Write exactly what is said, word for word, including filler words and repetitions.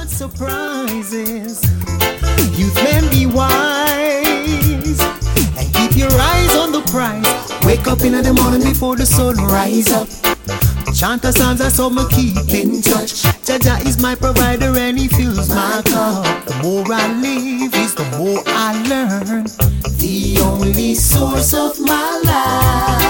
such surprises. Youth men be wise and keep your eyes on the prize. Wake up in the morning before the sun rise up. Chant a songs that's how me keep in touch. Jaja is my provider and he fills my cup. The more I live is the more I learn. The only source of my life